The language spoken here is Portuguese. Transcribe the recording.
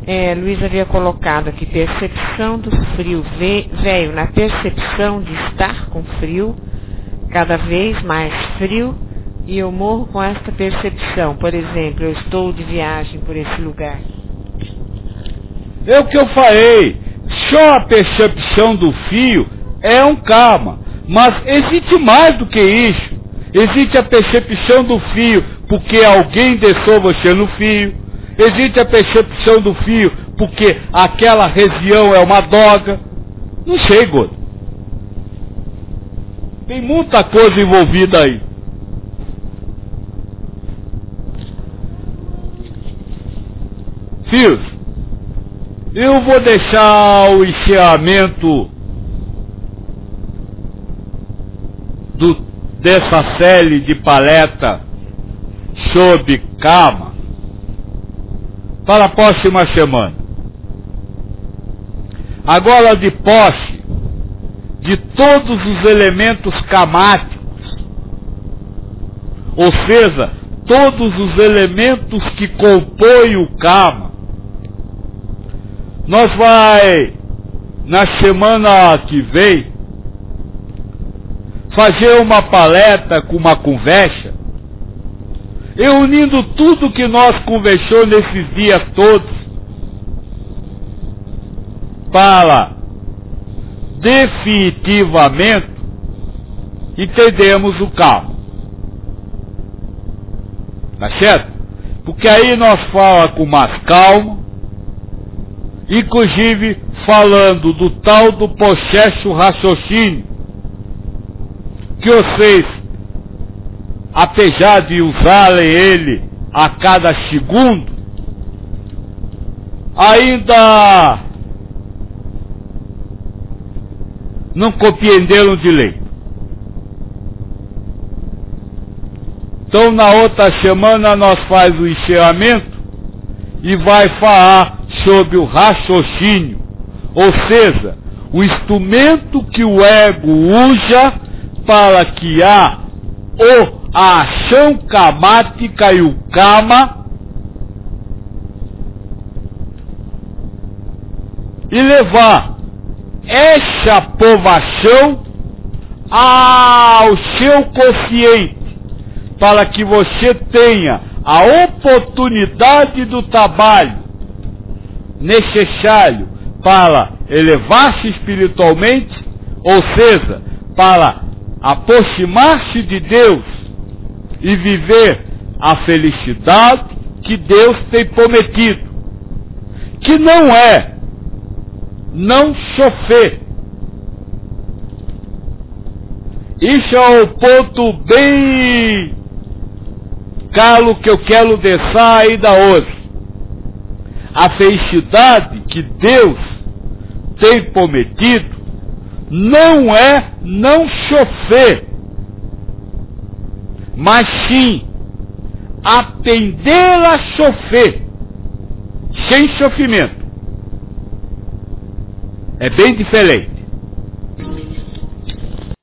Luiz havia colocado aqui, percepção do frio, veio na percepção de estar com frio, cada vez mais frio, e eu morro com esta percepção. Por exemplo, eu estou de viagem por esse lugar. É o que eu falei, só a percepção do fio é um karma, mas existe mais do que isso. Existe a percepção do fio porque alguém deixou você no fio. Existe a percepção do fio porque aquela região é uma droga. Não sei, Gordo. Tem muita coisa envolvida aí. Fios, eu vou deixar o encerramento dessa série de palestra sobre karma para a próxima semana. Agora, de posse de todos os elementos karmáticos, ou seja, todos os elementos que compõem o karma, nós vai, na semana que vem, fazer uma palestra com uma conversa, reunindo tudo que nós conversamos nesses dias todos, para definitivamente entendermos o karma. Tá certo? Porque aí nós falamos com mais calma, inclusive falando do tal do processo raciocínio, que vocês, apesar de usarem ele a cada segundo, ainda não compreenderam direito. Então, na outra semana, nós faz o encerramento e vai falar sobre o raciocínio, ou seja, o instrumento que o ego usa para criar a ação karmática e o karma, e levar essa aprovação ao seu consciente, para que você tenha a oportunidade do trabalho necessário para elevar-se espiritualmente, ou seja, para aproximar-se de Deus e viver a felicidade que Deus tem prometido, que não é não sofrer. Isso é o ponto bem calo que eu quero deixar ainda hoje. A felicidade que Deus tem prometido não é não sofrer, mas sim aprender a sofrer sem sofrimento. É bem diferente.